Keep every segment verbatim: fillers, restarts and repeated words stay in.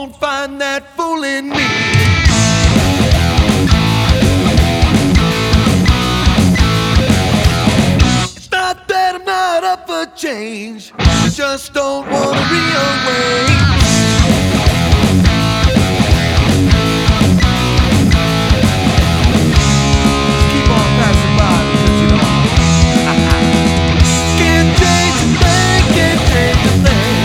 won't find that fool in me. It's not that I'm not up for change, just don't wanna rearrange. Keep on passing by because you know can't change a thing, can't change a thing.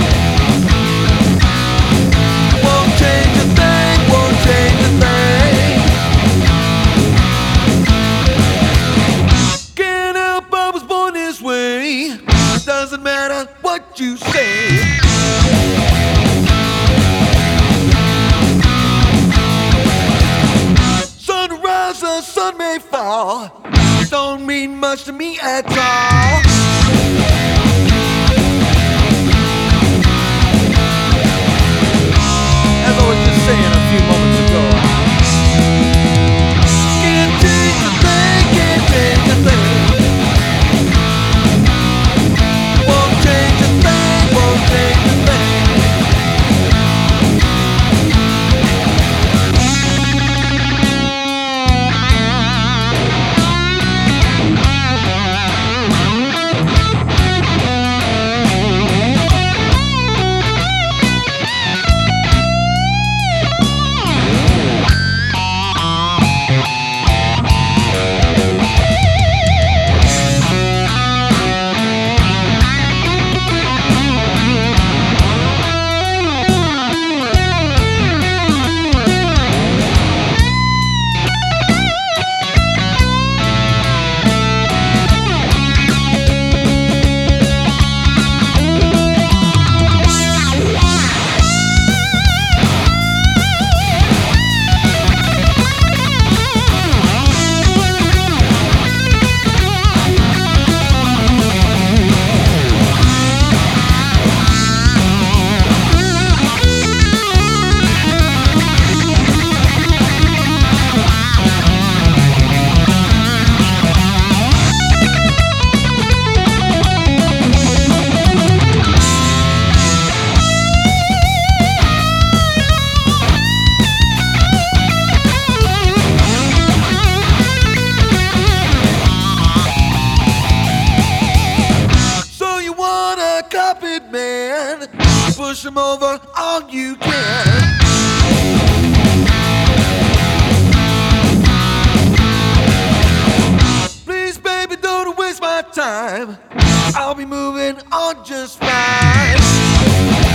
Won't change a thing, won't change a thing. Can't help I was born this way. Doesn't matter what you say. Sunrise or sun may fall, don't mean much to me at all. As I was just saying a few moments ago, can't change a thing, can't change a thing. Won't change a thing, won't change a thing. Carpet man, push him over all you can. Please, baby, don't waste my time. I'll be moving on just fine.